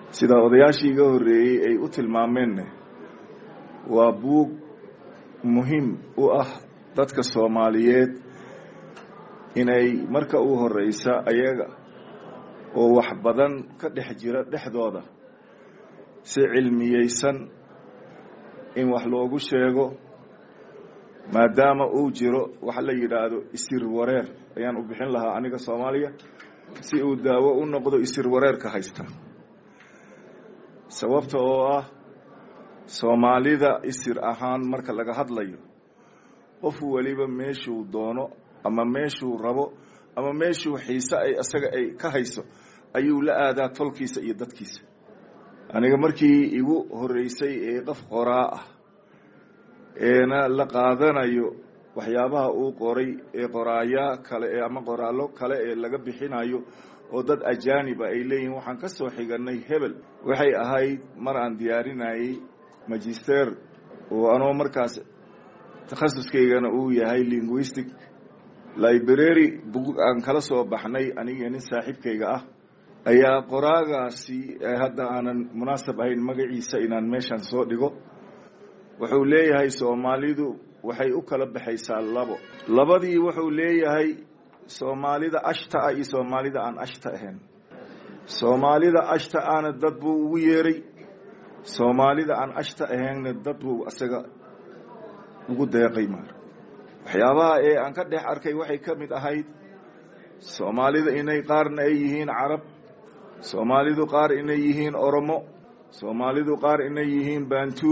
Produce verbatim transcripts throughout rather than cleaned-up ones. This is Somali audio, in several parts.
sida odayaashii iga horreeyey ay u tilmaameen waa buug muhiim u ah dadka Soomaaliyeed inay marka uu horeysa ayaga oo wax badan ka dhex jira dhexdooda si cilmiyeysan in wax loogu sheego maadaama uu jiro wax la yiraahdo isir wareer ayaan u bixin lahaa aniga Soomaaliya si uu daawo u noqdo isir wareerka haysta sababta oo ah Soomaalida isir ahaan marka laga hadlayo qof waliba meeshuu doono ama meeshuu rabo ama meeshuu xiisa ay asaga ay ka hayso ayuu la aadaa tolkiisa iyo dadkiisa aniga markii igu horeysay ee qof qoraa ah eena la qaadanayo waxyaabaha uu qoray ee qoraaya kale ee ama qoraalo kale ee laga bixinayo oo dad ajaanib ay leeyihiin waxaan ka soo xiganay hebel waxay ahayd mar aan diyaarinayay magister oo anoo markaas takhasuskaygana uu yahay linguistic library book aan kala soo baxnay aniga nin saaxiibkayga ah ayaa qoraagaasi hadda aanan munaasab ahayn magaciisa inaan meeshan soo dhigo wuxuu leeyahay Soomaalidu waxay u kala baxaysaa labo labadii wuxuu leeyahay Soomaalida ashta iyo Soomaalida aan ashta ahayn Soomaalida ashta aan dad buu ugu yeeray Soomaalida aan ashta ahayn dad buu asaga ugu deeqay maar waxyaabaha ee aan ka dhex arkay waxay ka mid ahayd Soomaalida inay qaarna ay yihiin Arab Soomaalidu qaar inay yihiin Oromo Soomaalidu qaar inay yihiin Bantu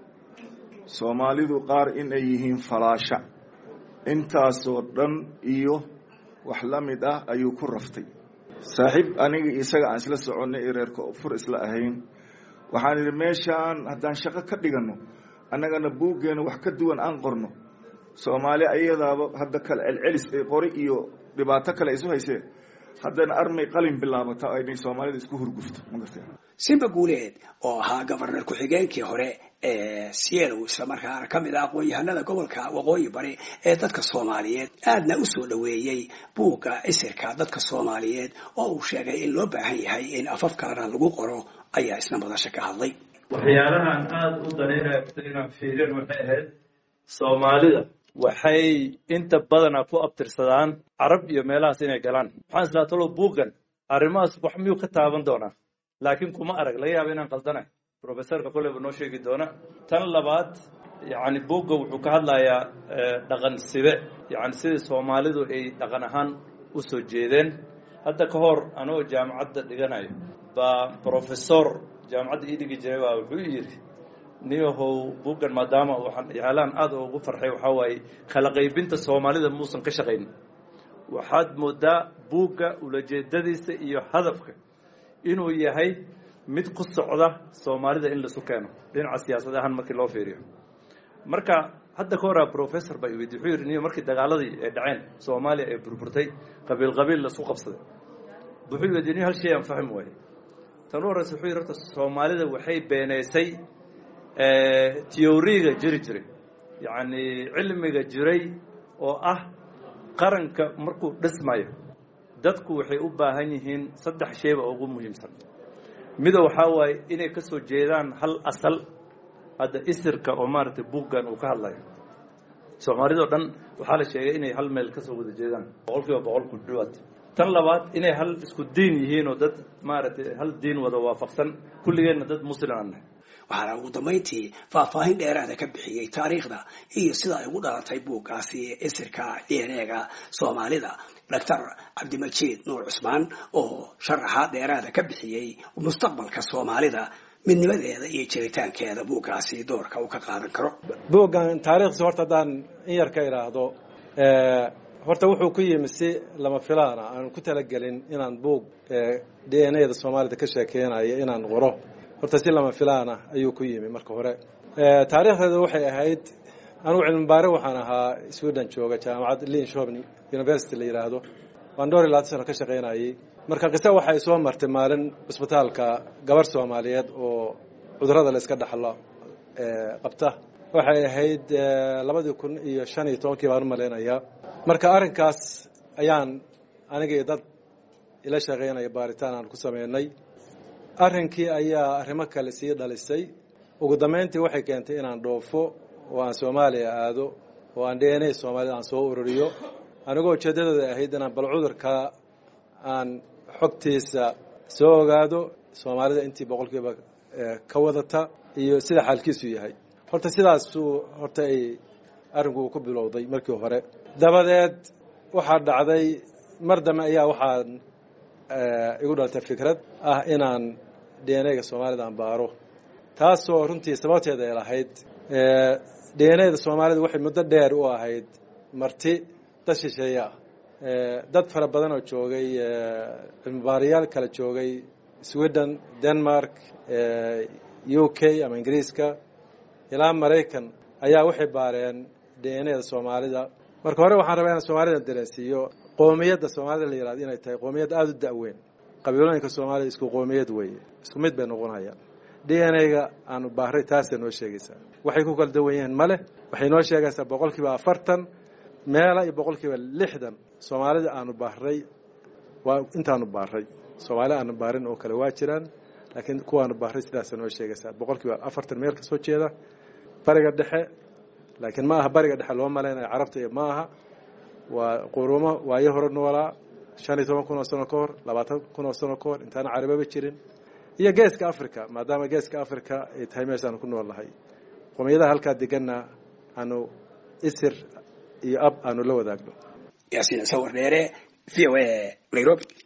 Soomaalidu qaar inay yihiin Falaasha intaas oo dhan iyo wax la mid ah ayuu ku raftay saaxiib aniga isaga aan isla soconay reerka fur isla ahayn waxaan idin meeshaan haddaan shaqo ka dhigano annagana buugeena wax ka duwan aan qorno Soomaali ayadaaba hadda kala celcelis ay qori iyo dhibaato kale isu haysay haddana armay qalin bilaabata ay Soomaalida isku hurgufto ma gartay Simba Guuleed oo ahaa governor ku-xigeenkii hore ee Sierra isla markaana ka mid ah aqoon-yahanada gobolka Waqooyi Bari ee dadka Soomaaliyeed aadna u soo dhaweeyay buugga isirka dadka Soomaaliyeed oo uu sheegay in loo baahan yahay in afaf kale lagu qoro ayaa isna madasha ka hadlay waxyaalahan aad u dareerayo inaan fiirin waxay ahayd Soomaalida waxay inta badan ku abtirsadaan Arab iyo meelahaas inay galaan waxaan isla tolo buuggan arrimahaas wax miyuu ka taaban doonaa laakiin kuma arag laga yaabo inaan qaldanahay professorka koleba noo sheegi doona tan labaad yani buugga wuxuu ka hadlayaa dhaqan sibe yani sida Soomaalidu ay dhaqan ahaan u soo jeedeen hadda ka hor anoo jaamacadda dhiganayo ba professor jaamacadda ii dhigi jiray waa wuxuu yiri niyahow buuggan maadaama waxaan yaalaan aad ugu farxay waxa waaye kala qaybinta Soomaalida muusan ka shaqeyn waxaad moodaa buugga ulajeedadiisa iyo hadafka inuu yahay mid ku socda Soomaalida in la soo keeno dhinaca siyaasadda ahaan markii loo fiiriyo marka hadda ka hor professor bay wuxuu yiri niyo markii dagaaladii ay dhaceen Soomaaliya ay burburtay qabiil qabiil la soo qabsaday wuxuu yiri hal shay aan fahmi waayay tan hore wuxuu yiri Soomaalida waxay beenaysay ee teoriga jiri jiray yani cilmiga jiray oo ah qaranka markuu dhismayo dadku waxay u baahan yihiin saddex shay oo ugu muhiimsan mid waxa waay inay ka soo jeedaan hal asal hada isirka oo maartay buuggan uu ka hadlayo Soomaalidu dhan waxa la sheegay inay hal meel ka soo wada jeedaan boqolkiiba boqol ku dhawaad tan labaad inay hal isku diin yihiin oo dad maartay hal diin wada waafaqsan kulligeena dad muslim ah waxaana ugu dambeyntii faahfaahin dheeraada ka bixiyay taariikhda iyo sida ay ugu dhalatay buuggaasi isirka D N A-ga Soomaalida Doctor Cabdimajiid Nuur Cusmaan oo sharaxaad dheeraada ka bixiyay mustaqbalka Soomaalida midnimadeeda iyo jiritaankeeda buuggaasi doorka uu ka qaadan karo buuggan taariikhda horta daan in yar ka iraahdo ee horta wuxuu ku yimid si lama filaan ah aan ku talagelin inaan buug D N A-da Soomaalida ka sheekeynayo inaan qoro horta si lama filaan ah ayuu ku yimid marka hore ee taariikhdeedu waxay ahayd anu cilmi baare waxaan ahaa Sweden jooga jaamacad Linköping University la yiraahdo waan door ilaa sano ka shaqeynayay marka qisa waxay soo martay maalin isbitaalka gabar Soomaaliyeed oo cudurrada la iska dhaxlo ee qabta waxay ahayd laba kun iyo shan iyo toban baan maleynaya marka arinkaas ayaan aniga dad ila shaqeynay baaritaan aan ku sameeynay arrinkii ayaa arrimo kale sii dhalisay ugu dambeyntii waxay keentay inaan dhoofo oo aan Soomaaliya aado oo aan D N A Soomaalida aan soo ururiyo anigoo ujeedadooda ahayd inaan bal cudurka aan xogtiisa soo ogaado Soomaalida intii boqolkiiba ka wadata iyo sida xaalkiisu yahay horta sidaas horta ay arinku ku bilowday markii hore dabadeed waxa dhacday mar dambe ayaa waxaan igu dhaltay fikrad ah inaan D N A-ga Soomaalida aan baaro taasoo runtii sababteeda ay lahayd D N A-da Soomaalida waxay muddo dheer u ahayd marti dad shisheeye dad fara badan oo joogay cilmi-baarayaal kala joogay Sweden, Denmark, U K ama Ingiriiska ilaa Mareykan ayaa waxay baareen D N A-da Soomaalida marka hore waxaan rabaa inaan Soomaalida dareensiiyo qoomiyadda Soomaalida la yiraahdo inay tahay qoomiyad aad u da'weyn qabiilooyinka Soomaalida isku qoomiyad weeye isku mid bay noqonayaan D N A-ga aanu baaray taasoo noo sheegaysa waxay ku kala duwan yihiin male waxay noo sheegaysaa boqolkiiba afartan meela iyo boqolkiiba lixdan Soomaalida aanu baaray waa intaanu baaray Soomaali aanu baarin oo kale waa jiraan laakiin kuwaanu baaray sidaas noo sheegaysaa boqolkiiba afartan meel ka soo jeeda bariga dhexe laakiin ma aha bariga dhexe loo maleeyo carabta iyo ma aha waa qurumo waayo hore noolaa shan iyo toban kun oo sano ka hor labaatan kun oo sano ka hor intaan carababa jirin iyo geeska Afrika maadaama geeska Afrika ay tahay meeshaan ku noolahay qomiyada halka deganna aanu isir iyo ab aanu la wadaagno yaasiin sawir dheere V O A Nairobi